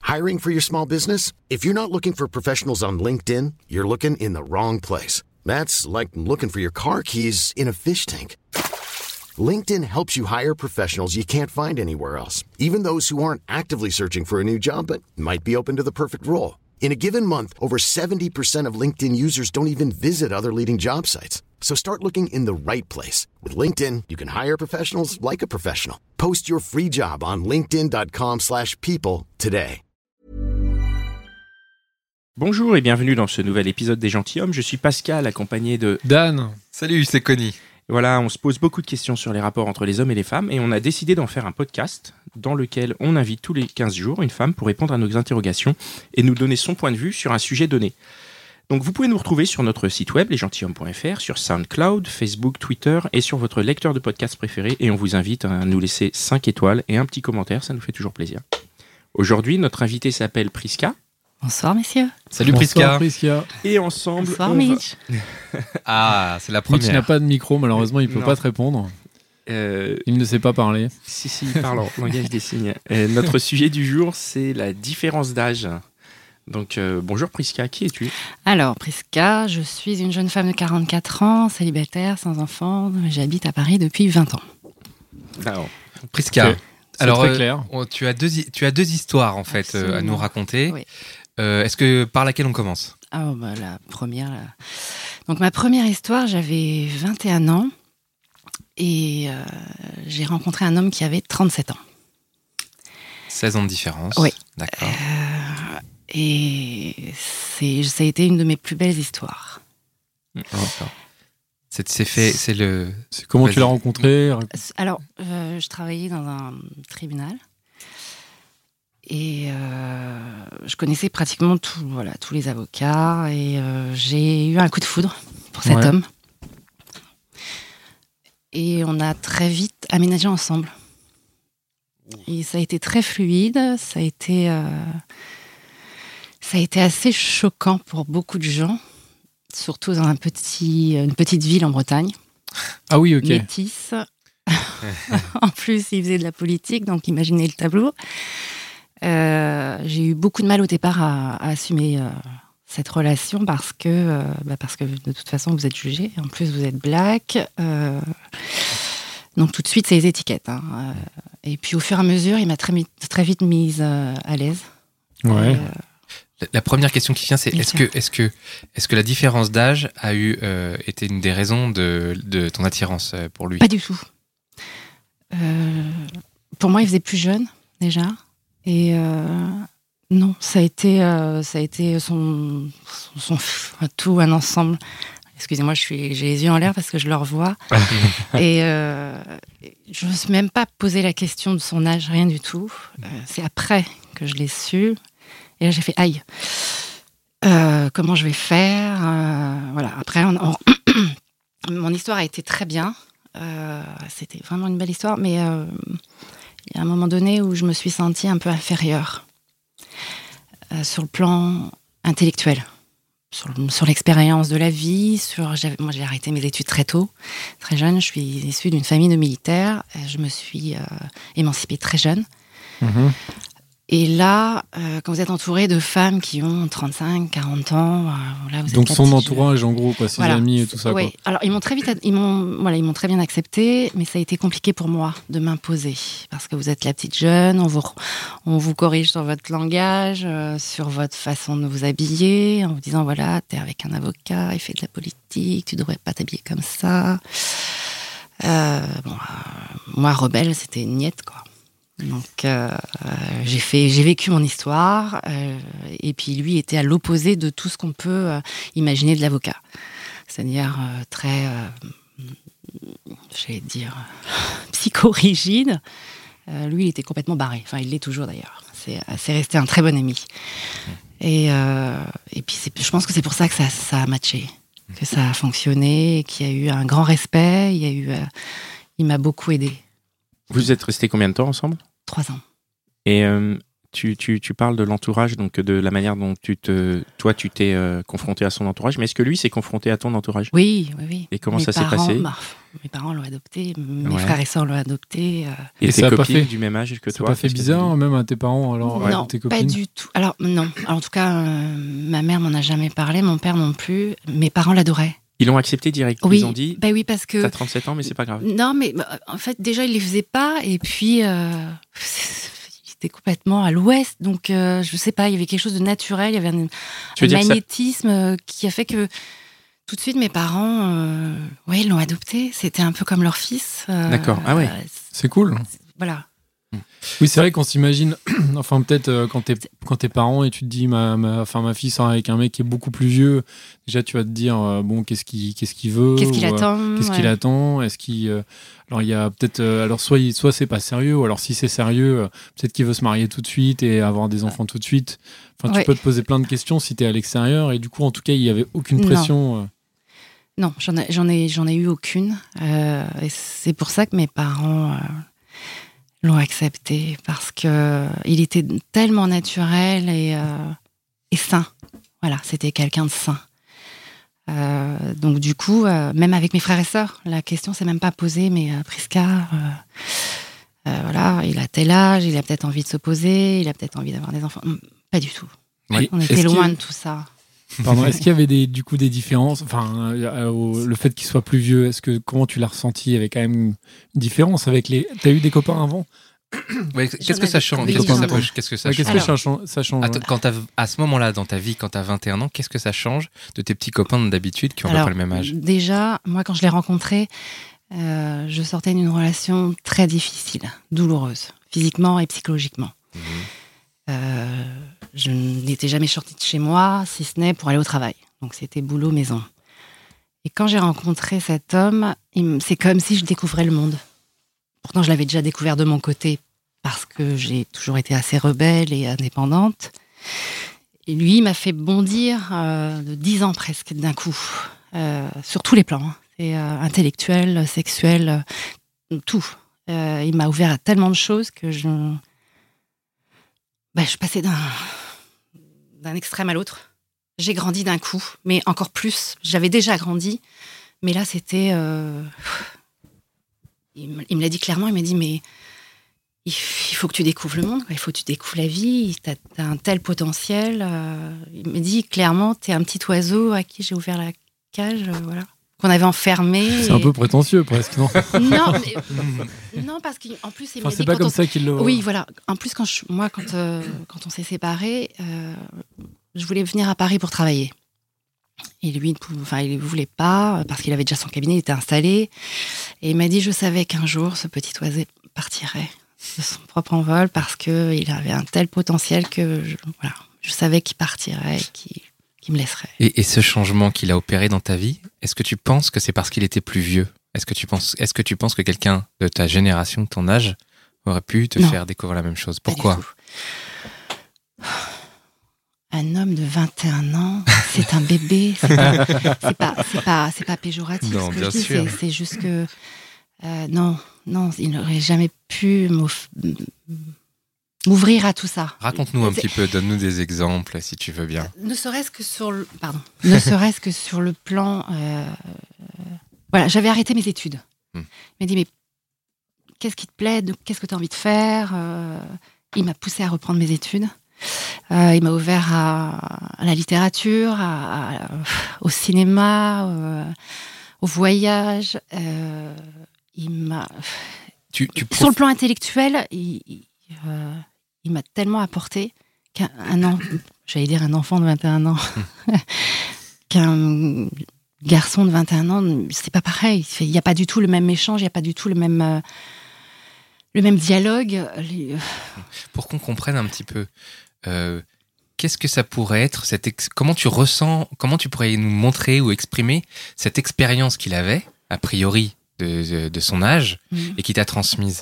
Hiring for your small business? If you're not looking for professionals on LinkedIn, you're looking in the wrong place. That's like looking for your car keys in a fish tank. LinkedIn helps you hire professionals you can't find anywhere else, even those who aren't actively searching for a new job but might be open to the perfect role. In a given month, over 70% of LinkedIn users don't even visit other leading job sites. So start looking in the right place. With LinkedIn, you can hire professionals like a professional. Post your free job on linkedin.com/people today. Bonjour et bienvenue dans ce nouvel épisode des Gentilshommes. Je suis Pascal, accompagné de Dan. Salut, c'est Connie. Voilà, on se pose beaucoup de questions sur les rapports entre les hommes et les femmes et on a décidé d'en faire un podcast dans lequel on invite tous les 15 jours une femme pour répondre à nos interrogations et nous donner son point de vue sur un sujet donné. Donc vous pouvez nous retrouver sur notre site web lesgentilshommes.fr, sur SoundCloud, Facebook, Twitter et sur votre lecteur de podcast préféré et on vous invite à nous laisser 5 étoiles et un petit commentaire, ça nous fait toujours plaisir. Aujourd'hui, notre invitée s'appelle Priska. Bonsoir messieurs. Salut Bonsoir, Priska. Et ensemble, Bonsoir Mitch. Ah, c'est la première. Mitch n'a pas de micro, malheureusement, il ne peut Non. pas te répondre. Il ne sait pas parler. Si, il parle en langage des signes. Notre sujet du jour, c'est la différence d'âge. Donc, bonjour Priska, qui es-tu ? Alors Priska, je suis une jeune femme de 44 ans, célibataire, sans enfant. J'habite à Paris depuis 20 ans. Alors, Priska. C'est Alors, très clair. tu as deux histoires en fait à Absolument. nous raconter. Oui. Est-ce que par laquelle on commence ? La première. Donc ma première histoire, j'avais 21 ans et j'ai rencontré un homme qui avait 37 ans. 16 ans de différence. Oui. D'accord. Et ça a été une de mes plus belles histoires. D'accord. C'est le. C'est comment tu Vas-y. l'as rencontré ? Alors, je travaillais dans un tribunal et je connaissais pratiquement tous les avocats et j'ai eu un coup de foudre pour cet homme. Et on a très vite aménagé ensemble. Et ça a été très fluide, ça a été assez choquant pour beaucoup de gens, surtout dans une petite ville en Bretagne. Ah oui, ok. Métisse. En plus, il faisait de la politique, donc imaginez le tableau. J'ai eu beaucoup de mal au départ à assumer cette relation parce que de toute façon, vous êtes jugé. En plus, vous êtes black. Donc tout de suite, c'est les étiquettes. Et puis au fur et à mesure, il m'a très vite mise à l'aise. Ouais. La première question qui vient, c'est Bien est-ce que la différence d'âge a été une des raisons de ton attirance pour lui ? Pas du tout. Pour moi, il faisait plus jeune déjà. Et non, ça a été tout un ensemble. Excusez-moi, j'ai les yeux en l'air parce que je le revois. Et je ne me suis même pas posé la question de son âge, rien du tout. C'est après que je l'ai su. Et là, j'ai fait aïe. Comment je vais faire Voilà. Après, mon histoire a été très bien. C'était vraiment une belle histoire. Mais il y a un moment donné où je me suis sentie un peu inférieure sur le plan intellectuel. Sur l'expérience de la vie, moi j'ai arrêté mes études très tôt, très jeune. Je suis issue d'une famille de militaires. Je me suis émancipée très jeune. Mhm. Et là, quand vous êtes entouré de femmes qui ont 35, 40 ans, là, vous êtes Donc la son petite entourage, en gros, ses Voilà. amis et tout ça. Oui. Quoi. Alors ils m'ont très bien accepté, mais ça a été compliqué pour moi de m'imposer parce que vous êtes la petite jeune, on vous corrige sur votre langage, sur votre façon de vous habiller, en vous disant voilà, t'es avec un avocat, il fait de la politique, tu devrais pas t'habiller comme ça. Moi, rebelle, c'était une niette, quoi. Donc j'ai vécu mon histoire et puis lui était à l'opposé de tout ce qu'on peut imaginer de l'avocat, c'est-à-dire très psychorigide. Lui il était complètement barré, enfin il l'est toujours d'ailleurs, c'est resté un très bon ami et puis je pense que c'est pour ça que ça a matché, que ça a fonctionné, qu'il y a eu un grand respect, il m'a beaucoup aidé. vous êtes restés combien de temps ensemble ? 3 ans. Et tu parles de l'entourage, donc de la manière dont tu t'es confronté à son entourage, mais est-ce que lui s'est confronté à ton entourage? Oui, oui, oui. Et comment Mes ça s'est parents, passé? Mes parents l'ont adopté, mes Ouais. frères et sœurs l'ont adopté. Et Et tes ça a pas copines fait- du même âge que Ça toi? t'a fait qu'est-ce qu'elles bizarre, ont dit? même à tes parents, alors, Non, tes pas copines? du tout. Alors, non. Alors, en tout cas, ma mère m'en a jamais parlé, mon père non plus. Mes parents l'adoraient. Ils l'ont accepté direct. Oui, Ils ont dit, oui, parce que... t'as 37 ans, mais c'est pas grave. Non, mais en fait, déjà, il les faisait pas. Et puis, c'était complètement à l'ouest. Donc, je sais pas, il y avait quelque chose de naturel. Il y avait Tu veux un dire que ça- magnétisme qui a fait que tout de suite, mes parents, ils l'ont adopté. C'était un peu comme leur fils. D'accord. Ah ouais. C'est cool. Voilà. Oui, c'est vrai qu'on s'imagine, enfin peut-être quand t'es parent et tu te dis ma fille sort avec un mec qui est beaucoup plus vieux, déjà tu vas te dire bon qu'est-ce qu'il veut, Qu'est-ce qu'il ou, attend qu'est-ce qu'il attend, est-ce qu'il alors il y a peut-être alors soit c'est pas sérieux, ou alors si c'est sérieux peut-être qu'il veut se marier tout de suite et avoir des enfants tout de suite. Enfin tu Ouais. peux te poser plein de questions si t'es à l'extérieur, et du coup en tout cas il y avait aucune Non. pression. Non, j'en ai eu aucune. Et c'est pour ça que mes parents l'ont accepté, parce que il était tellement naturel et sain. Voilà, c'était quelqu'un de sain. Donc du coup, même avec mes frères et sœurs, la question s'est même pas posée. Mais Prisca, voilà, il a tel âge, il a peut-être envie de se poser, il a peut-être envie d'avoir des enfants. Pas du tout. Et On est-ce était loin qu'il- de tout ça. Pardon, est-ce qu'il y avait des différences, enfin le fait qu'il soit plus vieux, comment tu l'as ressenti? Il y avait quand même une différence avec t'as eu des copains avant? Ouais, qu'est-ce que ça change? Oui, Qu'est-ce que ça j'en ai. peut- qu'est-ce que ça Ouais, change? qu'est-ce que ça change Attends, à ce moment-là, dans ta vie, quand t'as 21 ans, qu'est-ce que ça change de tes petits copains d'habitude qui ont Alors, pas le même âge? déjà, moi, quand je l'ai rencontré, je sortais d'une relation très difficile, douloureuse, physiquement et psychologiquement. Je n'étais jamais sortie de chez moi, si ce n'est pour aller au travail. Donc, c'était boulot, maison. Et quand j'ai rencontré cet homme, c'est comme si je découvrais le monde. Pourtant, je l'avais déjà découvert de mon côté, parce que j'ai toujours été assez rebelle et indépendante. Et lui, il m'a fait bondir de 10 ans presque d'un coup, sur tous les plans. Hein. Et, intellectuel, sexuel, tout. Il m'a ouvert à tellement de choses que je passais d'un extrême à l'autre. J'ai grandi d'un coup, mais encore plus. J'avais déjà grandi, mais là, c'était... Il me l'a dit clairement, il m'a dit, mais il faut que tu découvres le monde, quoi. Il faut que tu découvres la vie, t'as un tel potentiel. Il m'a dit clairement, t'es un petit oiseau à qui j'ai ouvert la cage, voilà, qu'on avait enfermé. C'est un peu prétentieux presque, non? Non, mais... non, parce qu'en plus, il m'a Enfin, dit... c'est pas quand comme on... ça qu'il le... Oui, voilà. En plus, quand on s'est séparés, je voulais venir à Paris pour travailler. Et lui, il ne voulait pas, parce qu'il avait déjà son cabinet, il était installé. Et il m'a dit, je savais qu'un jour, ce petit oiseau partirait de son propre envol, parce qu'il avait un tel potentiel que je savais qu'il partirait, qu'il me laisserait. Et ce changement qu'il a opéré dans ta vie, est-ce que tu penses que c'est parce qu'il était plus vieux? Est-ce que tu penses que quelqu'un de ta génération, de ton âge, aurait pu te Non. faire découvrir la même chose? Pas du Pourquoi? tout. Un homme de 21 ans, c'est un bébé. C'est pas péjoratif. Non, ce que bien je dis, sûr. c'est juste que non, il n'aurait jamais pu m'ouvrir à tout ça. Raconte-nous un petit peu, donne-nous des exemples si tu veux bien. Ne serait-ce que sur le plan. Voilà, j'avais arrêté mes études. Il m'a dit, mais qu'est-ce qui te plaît? Qu'est-ce que tu as envie de faire? Il m'a poussé à reprendre mes études. Il m'a ouvert à la littérature, au cinéma, au voyage. Il m'a... Sur le plan intellectuel, il m'a tellement apporté j'allais dire un enfant de 21 ans, qu'un garçon de 21 ans, c'est pas pareil. Il n'y a pas du tout le même échange, il n'y a pas du tout le même dialogue. Pour qu'on comprenne un petit peu, qu'est-ce que ça pourrait être, comment tu pourrais nous montrer ou exprimer cette expérience qu'il avait, a priori, de son âge, et qui t'a transmise?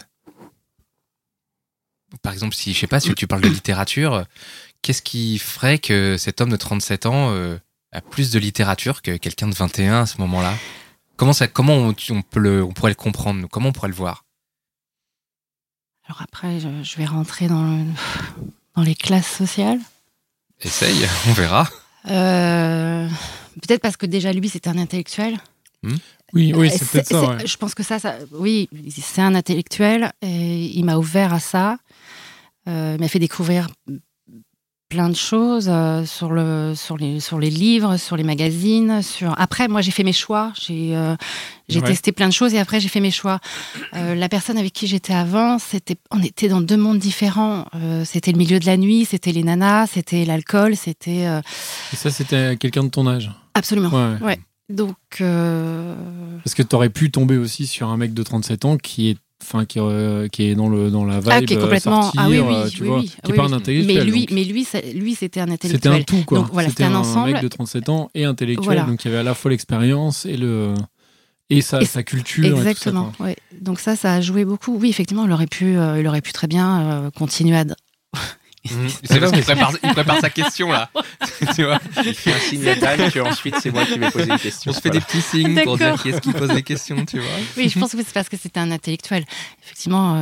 Par exemple, si tu parles de littérature, qu'est-ce qui ferait que cet homme de 37 ans a plus de littérature que quelqu'un de 21 à ce moment-là? Comment on pourrait le comprendre, nous? Comment on pourrait le voir? Alors après, je vais rentrer dans Dans les classes sociales. Essaye, on verra. Peut-être parce que déjà, lui, c'était un intellectuel. Oui, c'est peut-être ça. Ouais. Je pense que ça, oui, c'est un intellectuel et il m'a ouvert à ça. Il m'a fait découvrir plein de choses sur les livres, sur les magazines. Après, moi, j'ai fait mes choix. J'ai testé plein de choses et après, j'ai fait mes choix. La personne avec qui j'étais avant, on était dans 2 mondes différents. C'était le milieu de la nuit, c'était les nanas, c'était l'alcool, c'était... Et ça, c'était quelqu'un de ton âge? Absolument, ouais. Donc... Parce que t'aurais pu tomber aussi sur un mec de 37 ans qui est dans la vibe, qui est complètement sortir, qui est pas un intellectuel. Mais lui, c'était un intellectuel. C'était un tout, quoi. Donc, voilà, c'était un ensemble. Mec de 37 ans et intellectuel, donc il y avait à la fois l'expérience et sa culture. Exactement. Et tout ça, ouais. Donc ça a joué beaucoup. Oui, effectivement, il aurait pu très bien continuer à. C'est parce qu'il prépare sa question là. Tu vois, il fait un signe à Dan que ensuite c'est moi qui vais poser une question. On se fait des petits signes pour dire qui est-ce qui pose des questions, tu vois. Oui, je pense que c'est parce que c'était un intellectuel. Effectivement,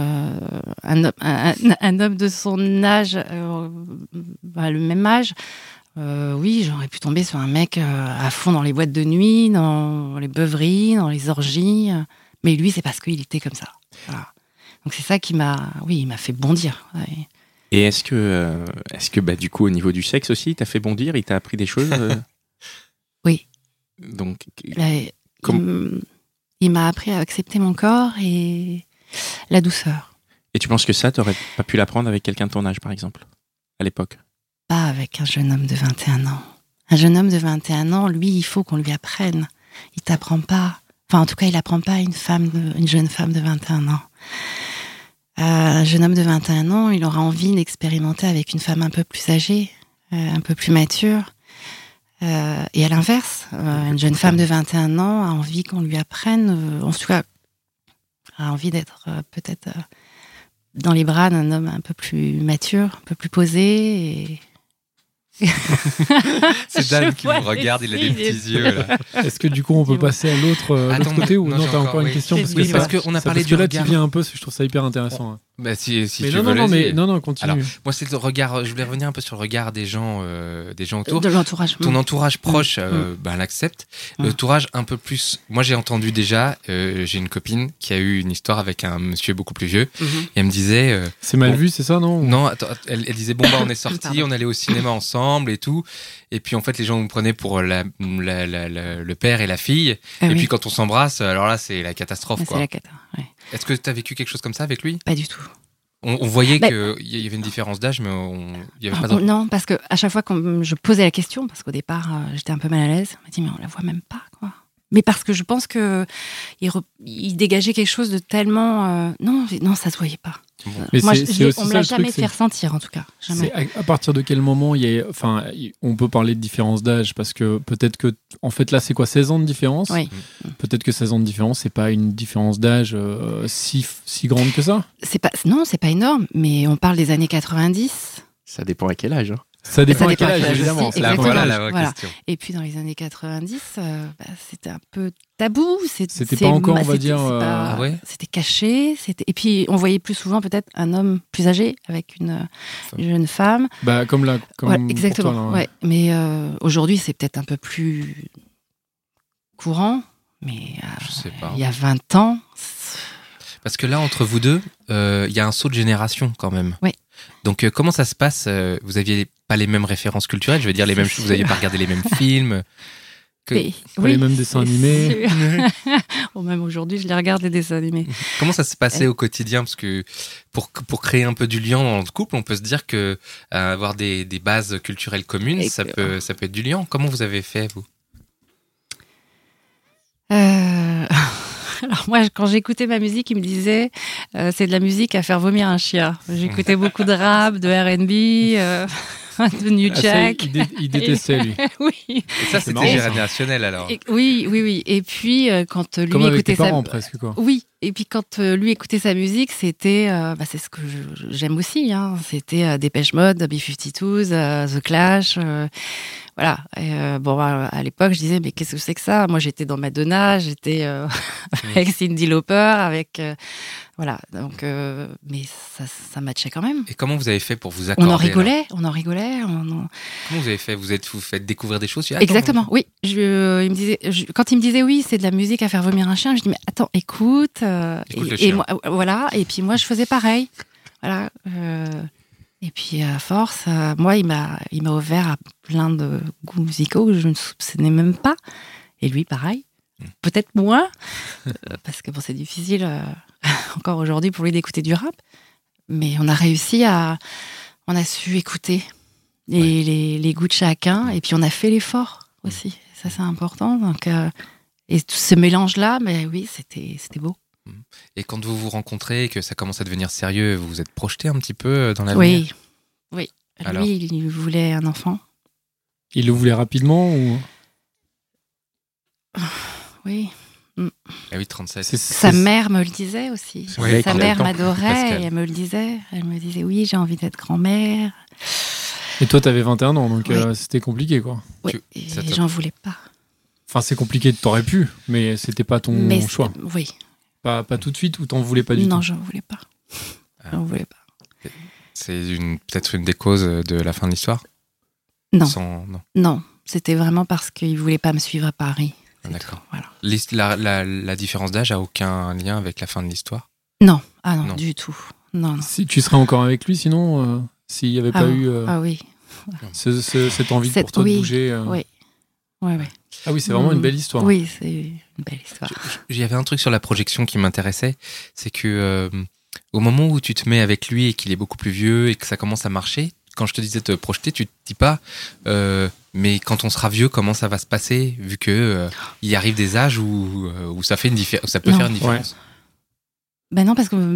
un homme de son âge, le même âge, oui, j'aurais pu tomber sur un mec à fond dans les boîtes de nuit, dans les beuveries, dans les orgies. Mais lui, c'est parce qu'il était comme ça. Voilà. Donc c'est ça qui m'a fait bondir. Ouais. Et est-ce que du coup, au niveau du sexe aussi, il t'a fait bondir, il t'a appris des choses Oui. Donc, il m'a appris à accepter mon corps et la douceur. Et tu penses que ça, t'aurais pas pu l'apprendre avec quelqu'un de ton âge, par exemple, à l'époque? Pas avec un jeune homme de 21 ans. Un jeune homme de 21 ans, lui, il faut qu'on lui apprenne. Il t'apprend pas. Enfin, en tout cas, il apprend pas à une jeune femme de 21 ans. Un jeune homme de 21 ans, il aura envie d'expérimenter avec une femme un peu plus âgée, un peu plus mature. Et à l'inverse, une jeune femme de 21 ans a envie qu'on lui apprenne, en tout cas, a envie d'être peut-être dans les bras d'un homme un peu plus mature, un peu plus posé. Et... C'est Dan qui me regarde, il a des petits yeux là. Est-ce que du coup on peut passer à l'autre côté ou non, t'as encore une question parce qu'on a parlé du regard. là tu viens un peu, je trouve ça hyper intéressant. Bah si mais tu veux. Non, continue. Alors, moi c'est le regard, je voulais revenir un peu sur le regard des gens autour. De l'entourage. Ton entourage proche l'accepte. L'entourage un peu plus. Moi j'ai entendu déjà, j'ai une copine qui a eu une histoire avec un monsieur beaucoup plus vieux et elle me disait c'est mal vu, c'est ça, non? Non, attends, elle disait on est sortis, on allait au cinéma ensemble et tout. Et puis en fait les gens nous prenaient pour le père et la fille. Puis quand on s'embrasse, alors là c'est la catastrophe, quoi. C'est la cata, ouais. Est-ce que tu as vécu quelque chose comme ça avec lui? Pas du tout. On voyait qu'il y avait une différence d'âge, mais il y avait pas de... Non, parce que à chaque fois que je posais la question, parce qu'au départ j'étais un peu mal à l'aise, on m'a dit mais on la voit même pas, quoi. Mais parce que je pense que il dégageait quelque chose de tellement non, ça se voyait pas. Bon. Mais moi, on me l'a jamais fait ressentir, en tout cas. Jamais. À partir de quel moment on peut parler de différence d'âge? Parce que peut-être que, en fait, là, c'est quoi, 16 ans de différence? Oui. Peut-être que 16 ans de différence, c'est pas une différence d'âge si grande que ça? Non, c'est pas énorme, mais on parle des années 90. Ça dépend à quel âge. Hein. Ça dépend à quel âge, évidemment. Voilà la vraie question. Et puis dans les années 90, c'était un peu tabou. C'était pas encore, on va dire... C'était caché. Et puis on voyait plus souvent peut-être un homme plus âgé avec une jeune femme. Comme là. Exactement. Pour toi, là, ouais. Mais aujourd'hui, c'est peut-être un peu plus courant. Mais je sais pas. Il y a 20 ans... Parce que là, entre vous deux, il y a un saut de génération quand même. Oui. Donc, comment ça se passe? Vous aviez pas les mêmes références culturelles, je veux dire, vous n'aviez pas regardé les mêmes films, les mêmes dessins animés. Même aujourd'hui, je les regarde, les dessins animés. Comment ça se passait au quotidien? Parce que pour créer un peu du lien dans le couple, on peut se dire que avoir des bases culturelles communes, ça peut être du lien. Comment vous avez fait, vous? Alors moi, quand j'écoutais ma musique, il me disait c'est de la musique à faire vomir un chien. J'écoutais beaucoup de rap, de R&B, de New Jack. Il détestait, lui. Oui. Et ça, c'était générationnel alors. Oui. Et puis, quand lui comme avec écoutait tes parents, ça... presque, quoi. Oui. Et puis quand lui écoutait sa musique, c'était, c'est ce que j'aime aussi, hein. C'était Depeche Mode, B-52s, The Clash, voilà. Et, à l'époque, je disais mais qu'est-ce que c'est que ça ? Moi, j'étais dans Madonna, j'étais avec Cyndi Lauper, avec voilà. Donc, mais ça matchait quand même. Et comment vous avez fait pour vous accorder ? On en rigolait. Comment vous avez fait ? Vous faites découvrir des choses ? Exactement, oui. Quand il me disait oui, c'est de la musique à faire vomir un chien, je dis mais attends, écoute. Et moi, voilà. Et puis moi, je faisais pareil. Voilà. Et puis à force, moi, il m'a ouvert à plein de goûts musicaux que je ne soupçonnais même pas. Et lui, pareil. Peut-être moins, parce que c'est difficile encore aujourd'hui pour lui d'écouter du rap. Mais on a su écouter les goûts de chacun, et puis on a fait l'effort aussi. Ça, c'est important. Donc, et tout ce mélange-là, mais oui, c'était beau. Et quand vous vous rencontrez et que ça commence à devenir sérieux, vous vous êtes projeté un petit peu dans l'avenir ? Oui. Alors, lui, il voulait un enfant. Il le voulait rapidement ou... Oui. Ah oui, 37. Sa mère me le disait aussi. Oui, sa mère m'adorait, Pascal. et elle me le disait. Elle me disait oui, j'ai envie d'être grand-mère. Et toi, t'avais 21 ans, donc Oui. C'était compliqué, quoi. Oui, et j'en voulais pas. Enfin, c'est compliqué, t'aurais pu, mais c'était pas ton choix. Oui. Pas tout de suite, ou t'en voulais pas du tout ? Non, j'en voulais pas. J'en voulais pas. C'est peut-être une des causes de la fin de l'histoire ? Non. Non. C'était vraiment parce qu'il voulait pas me suivre à Paris. D'accord. Voilà. La différence d'âge a aucun lien avec la fin de l'histoire ? Non. Ah non, du tout. Non. Si tu serais encore avec lui, sinon, s'il n'y avait pas eu oui. cette envie pour toi de bouger. Oui. Ah oui, c'est vraiment une belle histoire. Oui, c'est une belle histoire. Il y avait un truc sur la projection qui m'intéressait, c'est que au moment où tu te mets avec lui et qu'il est beaucoup plus vieux et que ça commence à marcher, quand je te disais te projeter, tu te dis pas mais quand on sera vieux, comment ça va se passer, vu que il y arrive des âges où ça fait ça peut faire une différence. Ouais. Ben non, parce que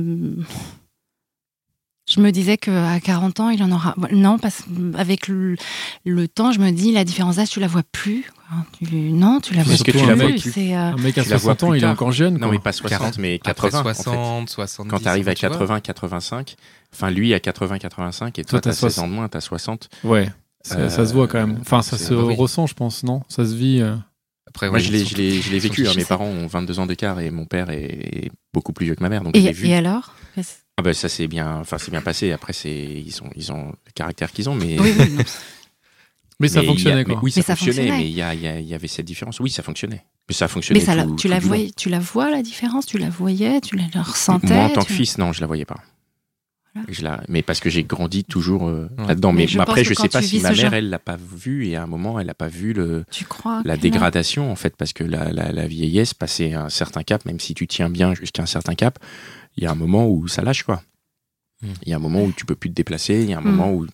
je me disais qu'à 40 ans, il en aura... Non, parce qu'avec le temps, je me dis, la différence d'âge, tu la vois plus. Non, tu la vois Est-ce que plus. tu la vois Un mec à Tu la vois 60 ans, plus il est tard. encore jeune. Non, quoi. mais pas 60, mais 80. Après 60, en fait. 70. Quand tu arrives à tu vois. 80, 85, enfin lui à 80, 85, et toi t'as t'as 16 ans de moins, t'as 60. Ouais, ça se voit quand même. Enfin, ça se ressent, je pense, non ? Ça se vit. Après, Moi, oui, je l'ai vécu. Mes parents ont 22 ans d'écart et mon père est beaucoup plus vieux que ma mère, donc je l'ai vu. Et alors ? Ah ben ça c'est bien passé. Après ils ont le caractère qu'ils ont, mais Oui, non. Mais ça fonctionnait, quoi. Oui, ça Mais ça fonctionnait, fonctionnait. mais il y avait cette différence. Oui, ça fonctionnait. Mais ça fonctionnait. Mais tu la tout du long. tu la vois, la différence ? Tu la voyais ? Tu la ressentais ? Moi, en tant que fils, non, je la voyais pas. Voilà. Mais parce que j'ai grandi toujours là-dedans. Mais je après, pense je que sais quand pas tu si vis ma ce mère, genre- elle l'a pas vu, et à un moment, elle n'a pas vu Tu crois la que dégradation, en fait, parce que la vieillesse, passer un certain cap, même si tu tiens bien jusqu'à un certain cap, il y a un moment où ça lâche, quoi. Il y a un moment où tu peux plus te déplacer, il y a un moment où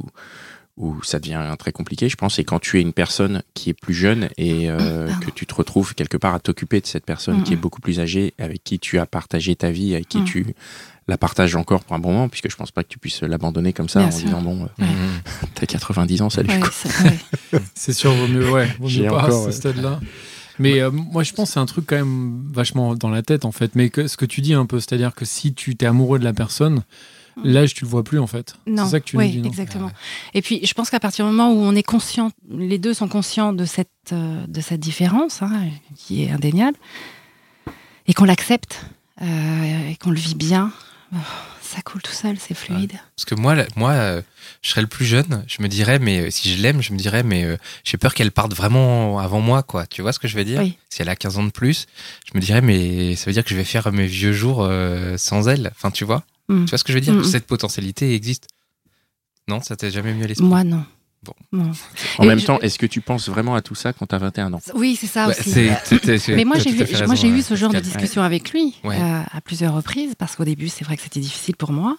où ça devient très compliqué, je pense. Et quand tu es une personne qui est plus jeune et que tu te retrouves quelque part à t'occuper de cette personne qui est beaucoup plus âgée, avec qui tu as partagé ta vie, avec qui tu la partages encore pour un bon moment, puisque je pense pas que tu puisses l'abandonner comme ça Bien en sûr. disant bon, t'as 90 ans, salut. Ouais, quoi. C'est sûr, vaut mieux J'ai pas encore, à ce stade-là. Mais moi, je pense que c'est un truc quand même vachement dans la tête, en fait. Mais ce que tu dis un peu, c'est-à-dire que si tu t'es amoureux de la personne, l'âge, tu le vois plus, en fait. Non, C'est ça que tu nous dis, non ? exactement. Et puis, je pense qu'à partir du moment où on est conscient, les deux sont conscients de cette différence, qui est indéniable, et qu'on l'accepte, et qu'on le vit bien, ça coule tout seul, c'est fluide. Parce que moi, je serais le plus jeune, je me dirais, mais si je l'aime, je me dirais, mais j'ai peur qu'elle parte vraiment avant moi, quoi. Tu vois ce que je veux dire ? Oui. Si elle a 15 ans de plus, je me dirais, mais ça veut dire que je vais faire mes vieux jours sans elle. Enfin, tu vois ? Tu vois ce que je veux dire ? Cette potentialité existe. Non, ça t'est jamais mis à l'esprit ? Moi, non. Bon. Non. En même temps, est-ce que tu penses vraiment à tout ça quand t'as 21 ans ? Oui, c'est ça Ouais, aussi. Mais moi, j'ai eu ce genre de discussion. discussion avec lui Ouais. à plusieurs reprises, parce qu'au début, c'est vrai que c'était difficile pour moi.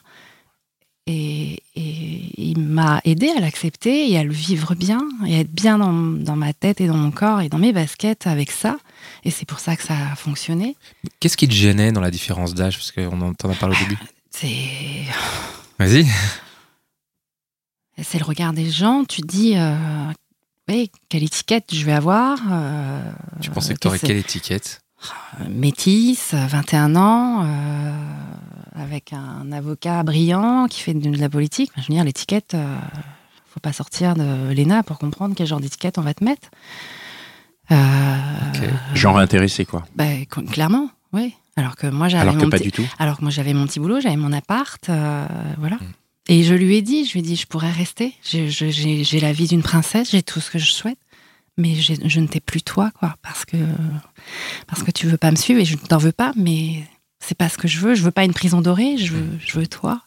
Et il m'a aidé à l'accepter et à le vivre bien, et à être bien dans ma tête et dans mon corps et dans mes baskets avec ça. Et c'est pour ça que ça a fonctionné. Qu'est-ce qui te gênait dans la différence d'âge ? Parce qu'on t'en a parlé au début. Vas-y. C'est le regard des gens. Tu te dis, oui, quelle étiquette je vais avoir. Tu pensais que t'aurais quelle étiquette ? métisse, 21 ans, avec un avocat brillant qui fait de la politique. Je veux dire, l'étiquette, faut pas sortir de l'ENA pour comprendre quel genre d'étiquette on va te mettre. Genre intéressé, quoi. Clairement, oui. Alors que moi, j'avais pas du tout. Alors que moi, j'avais mon petit boulot, j'avais mon appart, voilà. Et je lui ai dit, je pourrais rester. J'ai la vie d'une princesse, j'ai tout ce que je souhaite, mais je ne t'ai plus toi, quoi, parce que tu veux pas me suivre et je ne t'en veux pas, mais c'est pas ce que je veux. Je veux pas une prison dorée, je veux toi.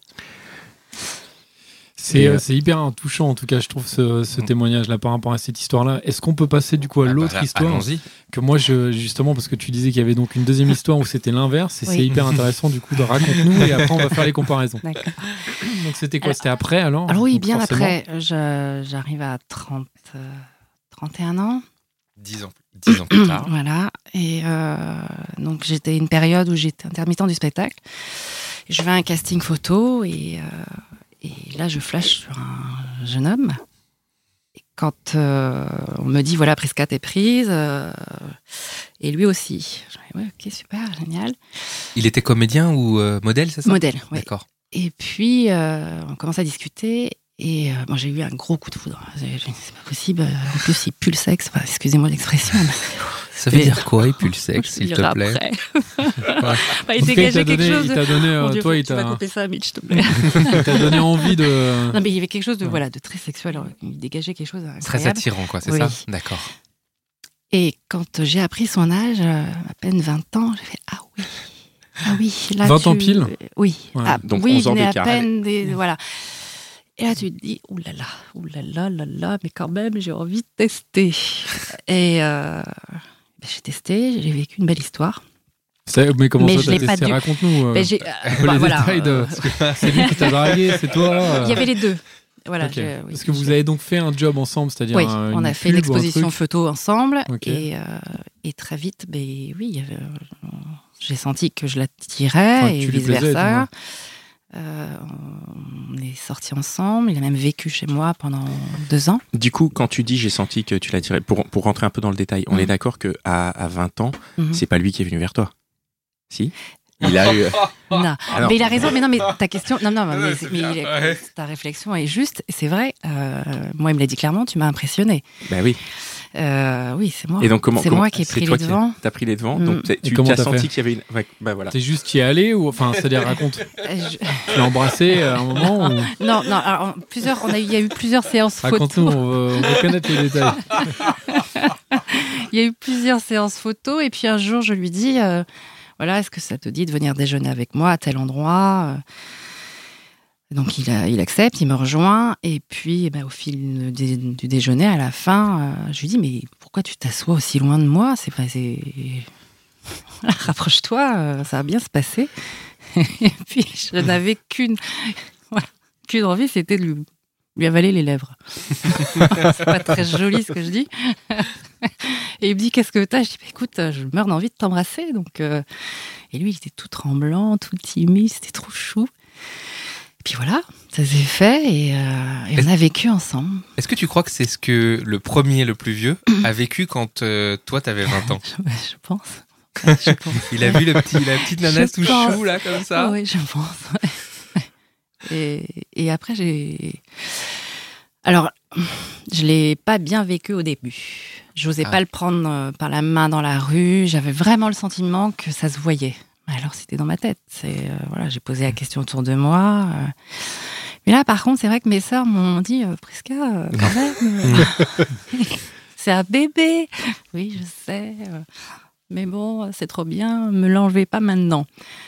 C'est hyper touchant, en tout cas, je trouve, ce témoignage-là par rapport à cette histoire-là. Est-ce qu'on peut passer du coup à l'autre histoire allons-y. Que moi, justement, parce que tu disais qu'il y avait donc une deuxième histoire où c'était l'inverse, et c'est hyper intéressant du coup de raconte-nous, et après on va faire les comparaisons. D'accord. Donc c'était quoi? C'était après alors? Alors oui, donc, bien forcément... après. J'arrive à 31 ans. 10 ans plus tard. Voilà. Et donc j'étais une période où j'étais intermittent du spectacle. Je vais à un casting photo et là je flash sur un jeune homme. Et quand on me dit voilà, Prisca t'es prise, et lui aussi. Je dis ouais, ok, super, génial. Il était comédien ou modèle, c'est ça? Modèle, oui. D'accord. Et puis on commence à discuter. Et moi, j'ai eu un gros coup de foudre. J'ai dit, c'est pas possible. En plus, il pue le sexe. Enfin, excusez-moi l'expression. Ça veut dire quoi, il pue le sexe, s'il te plaît? Il dégageait quelque chose. Il t'a donné, Mon Dieu, toi, il tu vas t'a couper ça, Mitch, s'il te plaît. il t'a donné envie de. Non, mais il y avait quelque chose de très sexuel. Il dégageait quelque chose d'incroyable. Très attirant, quoi, c'est Oui. ça? D'accord. Et quand j'ai appris son âge, à peine 20 ans, j'ai fait ah oui. Ah oui, là 20 ans pile? Oui. Ouais. Ah, Donc, oui, 11 ans mais à d'écart. peine voilà. Et là, tu te dis, oulala, mais quand même, j'ai envie de tester. Et j'ai testé, j'ai vécu une belle histoire. Mais comment Mais ça, je t'as l'ai pas testé? dit. Raconte-nous Mais un peu les détails de. C'est lui qui t'a dragué, c'est toi. Il y avait les deux. Voilà. Ok. Parce que vous avez donc fait un job ensemble, c'est-à-dire Oui, on a fait une pub ou un exposition truc. photo ensemble. Ok. Et très vite, oui, il y avait, j'ai senti que je l'attirais Enfin, et tu lui plaisais, vice-versa. On est sortis ensemble. Il a même vécu chez moi pendant 2 ans. Du coup, quand tu dis j'ai senti que tu l'attirais, pour rentrer un peu dans le détail, on est d'accord qu'à à 20 ans, c'est pas lui qui est venu vers toi? Si? Il a eu. Non. Alors- Mais il a raison. Mais non, mais ta question, non, mais c'est bien, ouais. ta réflexion est juste. C'est vrai. Moi, il me l'a dit clairement. Tu m'as impressionné. Ben oui. Oui, c'est moi. Et donc, comment c'est moi qui ai c'est pris toi les devants. T'as pris les devants. Mm. Donc, Et tu comment as t'as senti fait qu'il y avait une. Ouais, bah voilà. T'es juste y allé ou enfin, c'est-à-dire raconte. Je- Tu l'as embrassé à un moment ou... Non. Alors, il y a eu plusieurs séances photo. Raconte-nous, on veut connaître les détails. Il y a eu plusieurs séances photo et puis un jour je lui dis voilà, est-ce que ça te dit de venir déjeuner avec moi à tel endroit? Donc il accepte, il me rejoint et puis au fil du déjeuner à la fin je lui dis mais pourquoi tu t'assois aussi loin de moi? Voilà, rapproche-toi, ça va bien se passer. Et puis je n'avais qu'une envie, c'était de lui avaler les lèvres. C'est pas très joli ce que je dis. Et il me dit qu'est-ce que t'as? Je dis écoute, je meurs d'envie de t'embrasser. Donc et lui il était tout tremblant, tout timide, c'était trop chou. Et puis voilà, ça s'est fait et on a vécu ensemble. Est-ce que tu crois que c'est ce que le premier, le plus vieux, a vécu quand toi t'avais 20 ans? Je pense. Ouais, je pense. Il a vu la petite nana Je tout pense. chou là comme ça? Oui, je pense. Ouais. Et après alors, je l'ai pas bien vécu au début. J'osais pas le prendre par la main dans la rue. J'avais vraiment le sentiment que ça se voyait. Alors, c'était dans ma tête. Voilà, j'ai posé la question autour de moi. Mais là, par contre, c'est vrai que mes sœurs m'ont dit Prisca, quand même, c'est un bébé. Oui, je sais. Mais bon, c'est trop bien. Me l'enlevez pas maintenant.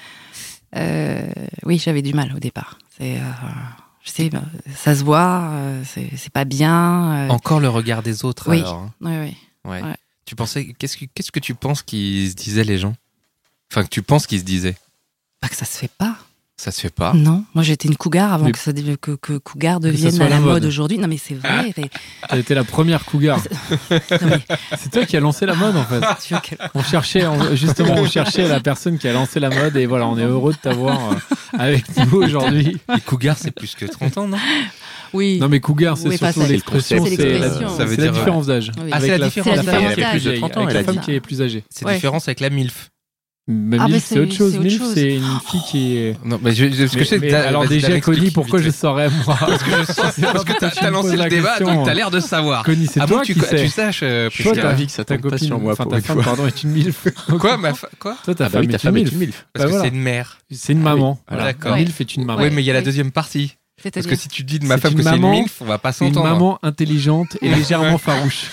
Oui, j'avais du mal au départ. Je sais, ça se voit, c'est pas bien. Encore le regard des autres, Oui. alors. Hein. Oui. Ouais. Ouais. Tu pensais, qu'est-ce que tu penses qu'ils se disaient les gens? Enfin, que tu penses qu'ils se disaient? Pas que ça se fait pas. Ça se fait pas. Non, moi j'étais une cougar avant Mais- que cougar ça devienne soit à la la mode mode. aujourd'hui. Non mais c'est vrai. T'as été la première cougar. Non, mais C'est toi qui as lancé la mode en fait. tu vois quel- On cherchait la personne qui a lancé la mode et voilà, on est heureux de t'avoir avec nous aujourd'hui. Les cougars, c'est plus que 30 ans, non? Oui. Non mais cougar, c'est Oui, enfin, surtout c'est- l'expression, c'est l'expression. Ça veut c'est la dire, différence d'âge. Oui. Ah, Avec c'est la différence d'âge. femme Elle a qui est plus plus de 30 ans, avec elle la a femme dit. qui est plus âgée. C'est Ouais. différence avec la MILF. Mais Ah, mais MILF, c'est autre chose. c'est autre MILF, chose. c'est une fille qui est. Non, mais Alors déjà, Connie, pourquoi je saurais moi Parce que t'as lancé le débat, donc t'as l'air de savoir. Connie, c'est Ah bon, toi qui sais. tu saches, Toi, Priscilla. t'as ravi que ça ta tombe pas copine, sur moi enfin pour ta une femme, fois. pardon, est une MILF. Quoi, quoi? Toi, ta Ah bah oui, ta femme est une MILF. MILF. Parce Bah que c'est voilà. une mère. C'est une maman. Voilà. D'accord. MILF est une maman. Oui, mais il y a la Oui. deuxième partie. Parce C'est-à-dire que si tu dis de ma C'est femme une que c'est une maman- MILF, on va pas Une s'entendre. maman intelligente et légèrement farouche.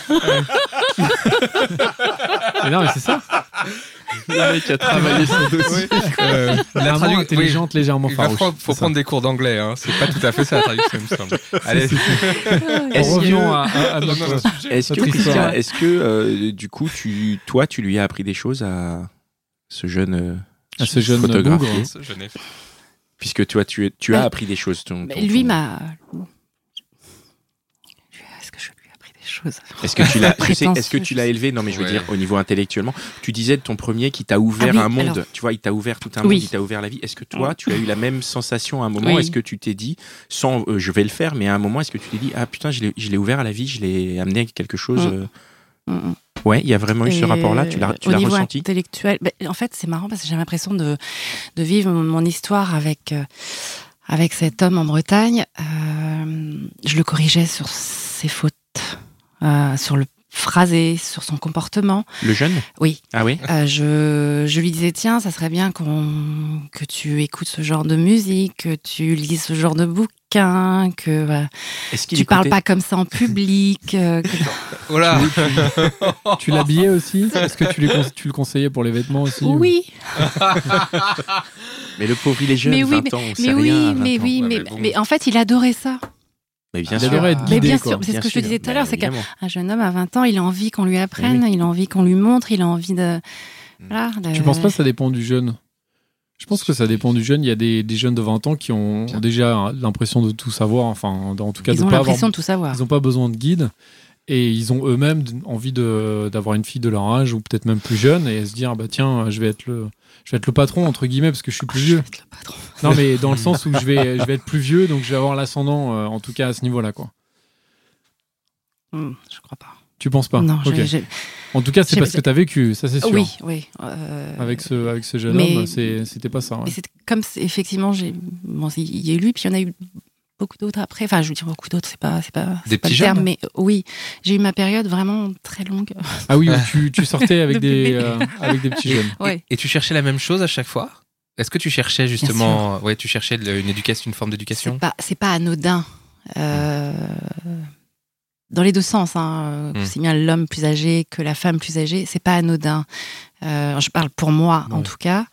Mais non, mais c'est ça. Le mec a travaillé son dossier. La Maman intelligente, légèrement Il va farouche. faut C'est ça. prendre des cours d'anglais, hein. C'est pas tout à fait ça la traduction, il me semble. Allez. Revenons à notre. Est-ce que, Notre histoire. Priscilla, est-ce que du coup, tu lui as appris des choses à ce jeune, À ce jeune photographe, bougre. puisque toi, tu as Ouais. appris des choses. lui m'a. Est-ce que je lui ai appris des choses? Est-ce que tu l'as, je sais, est-ce que Prétentieux, tu l'as élevé? Non, mais je veux Ouais. dire au niveau intellectuellement. Tu disais de ton premier qui t'a ouvert Ah oui, un monde. alors- Tu vois, il t'a ouvert tout un Oui. monde, il t'a ouvert la vie. Est-ce que toi, tu as eu la même sensation à un moment? Oui. Est-ce que tu t'es dit, sans, je vais le faire, mais à un moment, est-ce que tu t'es dit, ah putain, je l'ai ouvert à la vie, je l'ai amené à quelque chose. Ouais, il y a vraiment eu ce Et rapport-là. Tu l'as au niveau ressenti? intellectuel, en fait, c'est marrant parce que j'ai l'impression de vivre mon histoire avec cet homme en Bretagne. Je le corrigeais sur ses fautes, sur le phrasé, sur son comportement. Le jeune? Oui. Ah oui? Je lui disais, tiens, ça serait bien que tu écoutes ce genre de musique, que tu lises ce genre de bouquin, que Est-ce qu'il tu parles écoutait pas comme ça en public. Voilà. Tu l'habillais aussi? Est-ce que tu le conseillais pour les vêtements aussi? Oui, Mais le pauvre, il est jeune, mais oui, 20 ans, on sait mais rien. oui, à 20 mais ans. oui, Ouais, mais, mais bon. mais en fait, il adorait ça. Mais bien Il sûr. adorait être Mais guidé, bien quoi. sûr, c'est ce Bien que je te sûr. disais tout à l'heure, c'est qu'un Évidemment. jeune homme à 20 ans, il a envie qu'on lui apprenne, il a envie qu'on lui montre, il a envie de... Voilà, Tu penses pas que ça dépend du jeune? Je pense que ça dépend du jeune. Il y a des jeunes de 20 ans qui ont déjà l'impression de tout savoir, enfin, en tout cas, Ils de ont pas avoir. l'impression de tout savoir. Ils n'ont pas besoin de guide et ils ont eux-mêmes envie d'avoir une fille de leur âge ou peut-être même plus jeune et se dire bah tiens, je vais être le patron entre guillemets parce que je suis plus vieux. Le patron. Non mais dans le sens où je vais être plus vieux donc je vais avoir l'ascendant en tout cas à ce niveau-là quoi. Je crois pas. Tu penses pas? Non, Ok. En tout cas, c'est j'ai- parce que tu as vécu, ça c'est sûr. Oui, oui. Avec ce jeune mais- homme, c'était pas ça. Ouais. Mais c'est comme effectivement, bon, il y a eu lui, puis il y en a eu beaucoup d'autres après. Enfin, je veux dire beaucoup d'autres, c'est pas Des pas petits le terme, jeunes mais oui, j'ai eu ma période vraiment très longue. Ah oui, où tu sortais avec De bébé. avec des petits jeunes. Ouais. Et tu cherchais la même chose à chaque fois? Est-ce que tu cherchais justement, ouais, tu cherchais une éducation, une forme d'éducation? C'est pas anodin. Dans les deux sens, aussi bien l'homme plus âgé que la femme plus âgée, c'est pas anodin. Je parle pour moi, en Ouais. tout cas.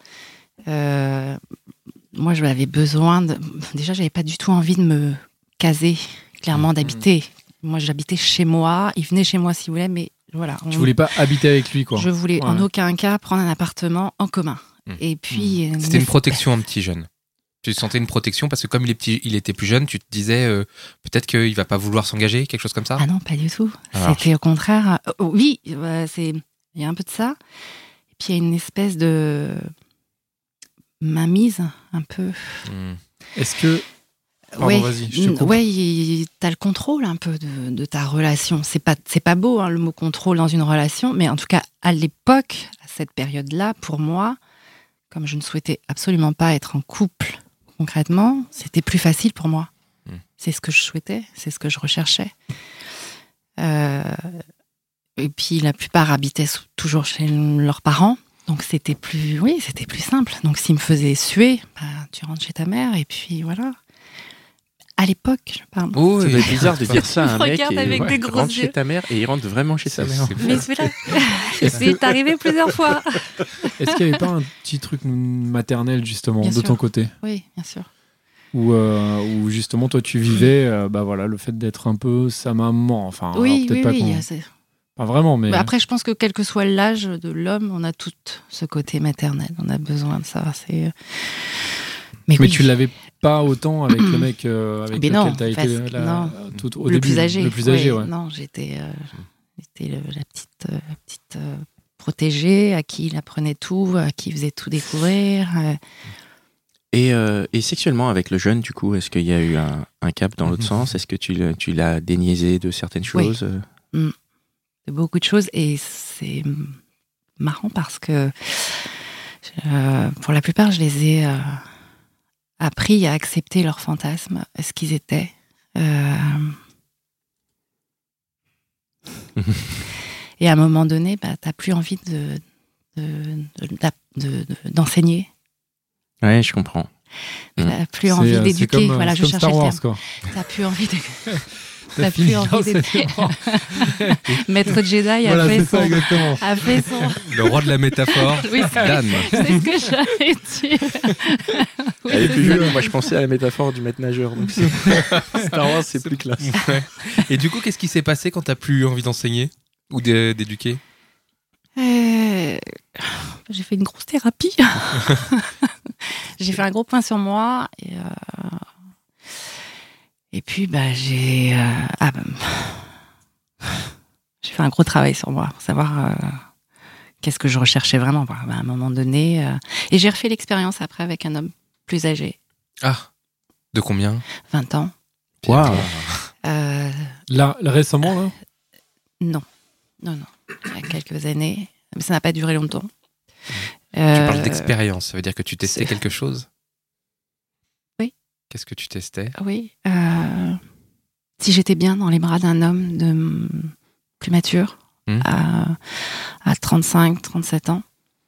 Moi, j'avais besoin de... Déjà, j'avais pas du tout envie de me caser, clairement, d'habiter. Moi, j'habitais chez moi. Il venait chez moi s'il voulait, mais voilà. Tu voulais pas habiter avec lui, quoi. Je voulais en Ouais. aucun cas prendre un appartement en commun. Et puis... C'était une protection en petit jeune. Tu sentais une protection parce que comme il était plus jeune, tu te disais peut-être qu'il va pas vouloir s'engager, quelque chose comme ça? Ah non, pas du tout. Alors, C'était au contraire... oui, il y a un peu de ça. Et puis, il y a une espèce de mainmise, un peu. Est-ce que Pardon, Ouais, vas-y, je te coupe. ouais, t'as le contrôle un peu de ta relation. C'est pas beau, le mot contrôle dans une relation, mais en tout cas, à l'époque, à cette période-là, pour moi, comme je ne souhaitais absolument pas être en couple concrètement, c'était plus facile pour moi. C'est ce que je souhaitais, c'est ce que je recherchais. Et puis, la plupart habitaient toujours chez leurs parents. Donc c'était plus simple. Donc s'il me faisait suer, tu rentres chez ta mère et puis voilà. À l'époque, je parle. Oh, Ça doit être bizarre de dire ça à un Il mec regarde avec des gros rentre chez yeux. ta mère et il rentre vraiment chez sa mère. Mais celui-là, c'est arrivé plusieurs fois. est-ce qu'il n'y avait pas un petit truc maternel justement Bien de sûr. ton côté Oui, bien sûr. où justement toi tu vivais bah voilà le fait d'être un peu sa maman enfin alors, Oui, peut-être oui, pas oui. pas vraiment mais Mais après, je pense que quel que soit l'âge de l'homme, on a tout ce côté maternel. On a besoin de ça. Mais Mais oui. tu l'avais pas autant avec le mec avec Mais lequel non, t'as été non. tout au le début. plus âgé. Le plus âgé, ouais. Non, j'étais la petite protégée à qui il apprenait tout, à qui il faisait tout découvrir. Et sexuellement, avec le jeune, du coup, est-ce qu'il y a eu un cap dans l'autre sens? Est-ce que tu l'as déniaisé de certaines Oui. choses? De beaucoup de choses. Et c'est marrant parce que pour la plupart, je les ai appris à accepter leurs fantasmes, ce qu'ils étaient. Et à un moment donné, t'as plus envie d'enseigner. Ouais, je comprends. T'as plus envie d'éduquer. Voilà, je comme cherchais Star le Wars, terme. quoi. T'as plus envie de... T'as T'as plus envie d'éduquer. Maître Jedi Voilà, c'est ça, exactement. a fait son... Le roi de la métaphore, Oui, Dan. c'est ce que j'allais dire. Oui, Elle est c'est plus ça. jolie. Moi, je pensais à la métaphore du maître nageur. Donc Star Wars, c'est plus classe. Ouais. Et du coup, qu'est-ce qui s'est passé quand t'as plus envie d'enseigner ou d'éduquer? J'ai fait une grosse thérapie. J'ai fait un gros point sur moi. Et puis, j'ai fait un gros travail sur moi pour savoir qu'est-ce que je recherchais vraiment. À un moment donné. Et j'ai refait l'expérience après avec un homme plus âgé, Ah, de combien? 20 ans. Waouh. Là, récemment, là Non. Il y a quelques années. Mais ça n'a pas duré longtemps. Tu parles d'expérience, ça veut dire que tu testais c'est- quelque chose? Oui. Qu'est-ce que tu testais? Oui. Si j'étais bien dans les bras d'un homme plus mature, à 35, 37 ans,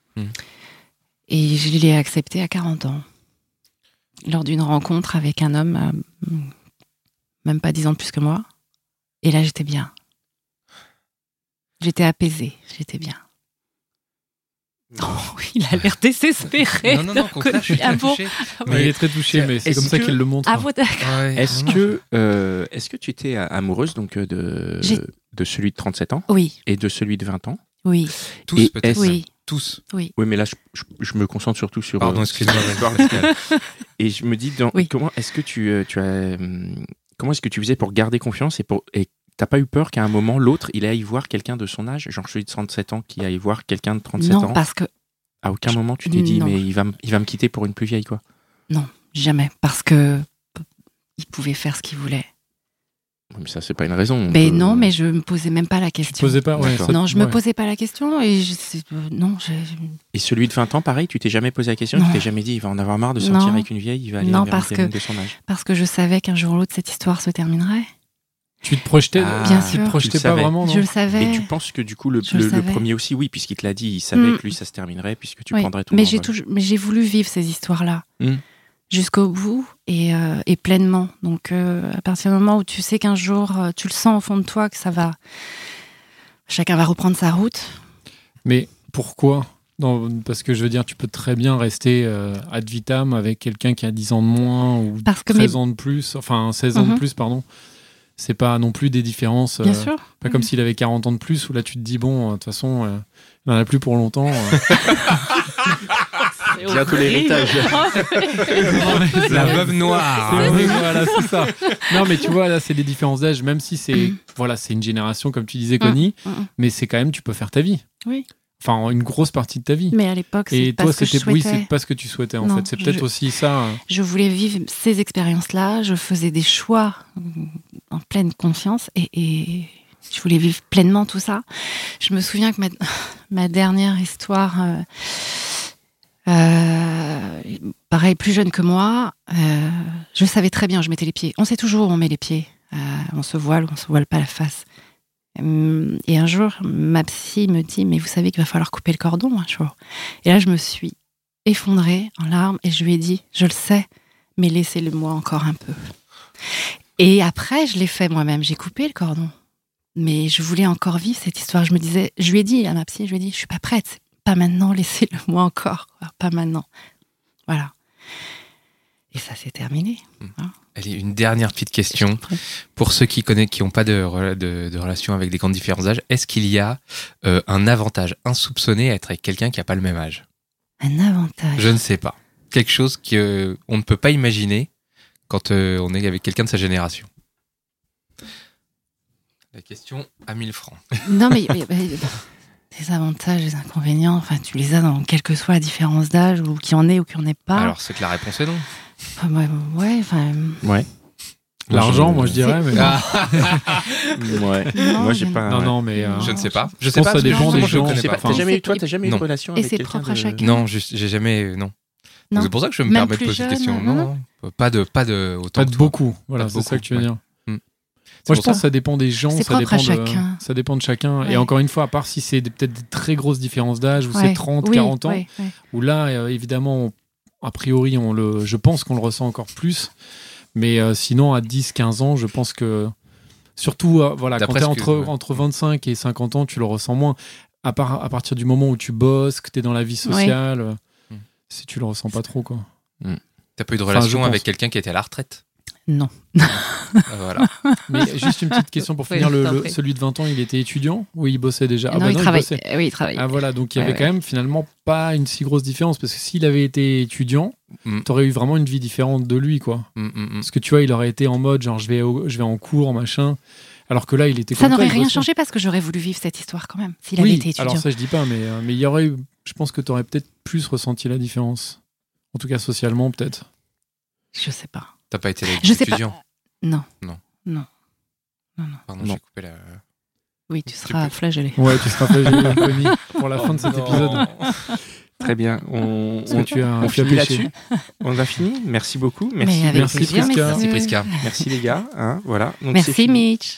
et je l'ai accepté à 40 ans, lors d'une rencontre avec un homme, même pas 10 ans de plus que moi. Et là, j'étais bien. J'étais apaisée, j'étais bien. Oh, oui, il a l'air désespéré. Non, au contraire, je suis très Ah bon touché. Il est très touché, mais c'est est-ce comme ça que- qu'il le montre. Ah, vous, d'accord. Ouais, Est-ce non, que tu étais amoureuse donc de celui de 37 ans Oui, et de celui de 20 ans? oui, tous Et peut-être. oui. Tous. Oui, mais là, je me concentre surtout sur... Pardon, excuse-moi. l'histoire musicale. Et je me dis, Oui. comment est-ce que tu as... Comment est-ce que tu faisais pour garder confiance et t'as pas eu peur qu'à un moment, l'autre, il aille voir quelqu'un de son âge, genre celui de 37 ans, qui aille voir quelqu'un de 37 Non, ans? parce que À aucun moment, tu t'es dit, Non. mais il va me quitter pour une plus vieille, quoi. jamais, parce que il pouvait faire ce qu'il voulait. Oui, mais ça, c'est pas une raison. Mais non, mais je me posais même pas la Tu te question. posais pas, ouais. D'accord. ça- Non, je me ouais. posais pas la question et Et celui de 20 ans, pareil, tu t'es jamais posé la question? Non. Tu t'es jamais dit, il va en avoir marre de sortir Non. avec une vieille, il va aller Non, vers une parce gamine que- de son âge? parce que je savais qu'un jour ou l'autre cette histoire se terminerait. Tu te projetais, Ah, Bien tu te sûr. projetais Tu le pas savais. vraiment, non Je le savais. Et tu penses que du coup, le Je le savais. premier aussi, oui, puisqu'il te l'a dit, il savait Mm. que lui, ça se terminerait, puisque tu Oui, prendrais ton mais envol. mais j'ai voulu vivre ces histoires-là Mm. jusqu'au bout et pleinement. Donc à partir du moment où tu sais qu'un jour tu le sens au fond de toi que ça va, chacun va reprendre sa route. Mais pourquoi? Parce que je veux dire, tu peux très bien rester ad vitam avec quelqu'un qui a 10 ans de moins ou Parce que 13 ans de plus, enfin 16 ans de Mhm. plus, pardon. C'est pas non plus des différences. Bien sûr. Pas comme s'il avait 40 ans de plus, où là tu te dis, bon, de toute façon, il n'en a plus pour longtemps. Bientôt l'héritage. La veuve noire. Oui, voilà, c'est ça. Non, mais tu vois, là, c'est des différences d'âge, même si c'est voilà, c'est une génération, comme tu disais, Connie, mais c'est quand même, tu peux faire ta vie. Oui. Enfin, une grosse partie de ta vie. Mais à l'époque, c'est Et pas toi, ce que je c'était oui, souhaitais. c'est pas ce que tu souhaitais en Non, fait. C'est peut-être aussi ça. Je voulais vivre ces expériences-là, je faisais des choix en pleine conscience et je voulais vivre pleinement tout ça. Je me souviens que ma dernière histoire, pareil, plus jeune que moi, je savais très bien où je mettais les pieds. On sait toujours où on met les pieds. On se voile ou on se voile pas la face. Et un jour, ma psy me dit, mais vous savez qu'il va falloir couper le cordon un jour. Et là, je me suis effondrée en larmes et je lui ai dit, je le sais, mais laissez-le-moi encore un peu. Et après, je l'ai fait moi-même, j'ai coupé le cordon. Mais je voulais encore vivre cette histoire. Je me disais, je lui ai dit à ma psy, je lui ai dit, je suis pas prête, pas maintenant, laissez-le-moi encore, pas maintenant. Voilà. Et ça s'est terminé. Allez, une dernière petite question. Pour ceux qui n'ont pas de relation avec des grands différents âges, est-ce qu'il y a un avantage insoupçonné à être avec quelqu'un qui n'a pas le même âge? Un avantage. Je ne sais pas. quelque chose qu'on ne peut pas imaginer quand on est avec quelqu'un de sa génération. La question à 1000 francs. Non, mais les avantages, les inconvénients, enfin, tu les as dans quelle que soit la différence d'âge, ou qu'il y en ait ou qu'il n'y en ait pas. Alors, c'est que la réponse est non. Ouais, enfin. Ouais. L'argent, moi je dirais. Mais... Ouais. Non, Moi, j'ai mais- pas. Non. Mais, Je ne sais pas. Je pense que ça dépend justement, des je gens. connais pas. T'as jamais eu, toi, Et- t'as jamais eu non. de relation Et avec c'est quelqu'un propre à de- chacun. Non, j'ai jamais. Non. Non. C'est pour ça que je me Même permets de plus poser jeune, des questions. non. Pas de autant Pas que de toi. beaucoup. Voilà, Pas de c'est ça que tu veux beaucoup, dire. C'est Moi, pour je pense que ça. ça dépend des gens, C'est ça propre à dépend, chacun. ça dépend de chacun. Ouais. Et encore une fois, à part si c'est peut-être des très grosses différences d'âge, ou c'est Ouais. 30, Oui, 40 ans, ouais. où là, évidemment, a priori, je pense qu'on le ressent encore plus. Mais sinon, à 10, 15 ans, je pense que... Surtout, voilà, quand D'après t'es ce que- entre 25 et 50 ans, tu le ressens moins. À partir du moment où tu bosses, que t'es dans la vie sociale, si tu le ressens pas trop, quoi. T'as pas eu de Enfin, relation je pense. avec quelqu'un qui était à la retraite. Non. Voilà. Mais juste une petite question pour finir. Oui, je t'en prie. Celui de 20 ans, il était étudiant ou il bossait déjà? Non, il travaille. Oui, il travaille. Ah voilà, donc il y avait Ouais, quand même finalement pas une si grosse différence, parce que s'il avait été étudiant, Mm. t'aurais eu vraiment une vie différente de lui, quoi. Parce que tu vois, il aurait été en mode genre je vais en cours, machin, alors que là il était Ça comme toi, n'aurait il rien bossait. changé parce que j'aurais voulu vivre cette histoire quand même, s'il avait Oui, été étudiant. alors ça je dis pas, mais il y aurait eu, je pense que t'aurais peut-être plus ressenti la différence. En tout cas socialement peut-être. Je sais pas. T'as pas été Je sais pas. étudiant. Non. Non. Non. Pardon, Non. j'ai coupé la. Oui, tu seras peux- flagellé. Ouais, tu seras pas Connie, pour la fin de cet non. épisode. Très bien. On Parce que tu as finit péché. là-dessus. On a fini. Merci beaucoup. Merci. Mais avec Merci, plaisir, Prisca. Merci messieurs. Prisca. Merci les gars. Hein, voilà. Donc, c'est Merci fini. Mitch.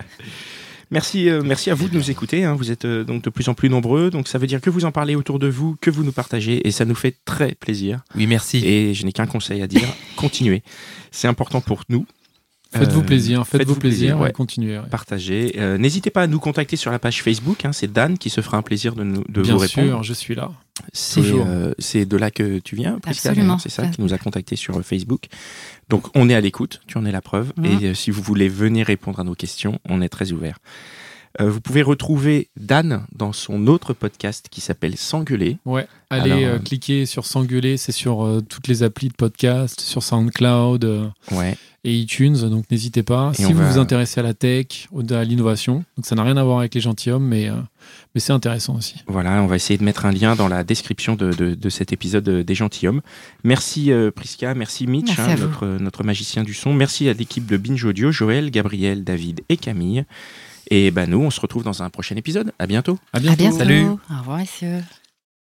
Merci à vous de nous écouter. Hein. Vous êtes donc de plus en plus nombreux. Donc ça veut dire que vous en parlez autour de vous, que vous nous partagez, et ça nous fait très plaisir. Oui, merci. Et je n'ai qu'un conseil à dire continuez. C'est important pour nous. Faites-vous plaisir, faites-vous plaisir, ouais. et continuez. Ouais. Partagez. N'hésitez pas à nous contacter sur la page Facebook. Hein. C'est Dan qui se fera un plaisir de Bien vous répondre. sûr, je suis là. C'est toujours. de là que tu viens, Prisca, Absolument. d'ailleurs, c'est ça qui nous a contacté sur Facebook. Donc on est à l'écoute, tu en es la preuve. Mhm. Et si vous voulez venir répondre à nos questions, on est très ouvert. Vous pouvez retrouver Dan dans son autre podcast qui s'appelle S'engueuler. Ouais, allez Alors, cliquer sur S'engueuler, c'est sur toutes les applis de podcast, sur SoundCloud Ouais. et iTunes, donc n'hésitez pas. Et Si on vous va- vous intéressez à la tech, à l'innovation, donc ça n'a rien à voir avec les gentilshommes, mais c'est intéressant aussi. Voilà, on va essayer de mettre un lien dans la description de cet épisode des Gentilhommes. Merci Prisca, merci Mitch, Merci à vous. notre magicien du son. Merci à l'équipe de Binge Audio, Joël, Gabriel, David et Camille. Et nous, on se retrouve dans un prochain épisode. À bientôt. À À bientôt. bientôt. Salut. Au revoir, messieurs.